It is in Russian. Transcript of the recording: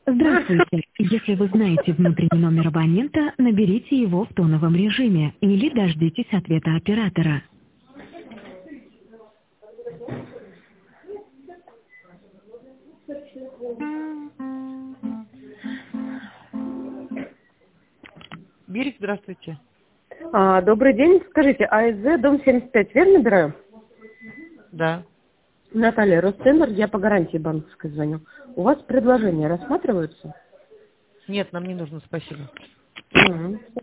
Здравствуйте. Если вы знаете внутренний номер абонента, наберите его в тоновом режиме или дождитесь ответа оператора. Берег, здравствуйте. Добрый день. Скажите, АСЗ, дом 75, верно набираю? Да. Наталья, Росцентр, я по гарантии банковской звоню. У вас предложения рассматриваются? Нет, нам не нужно, спасибо. Мгм.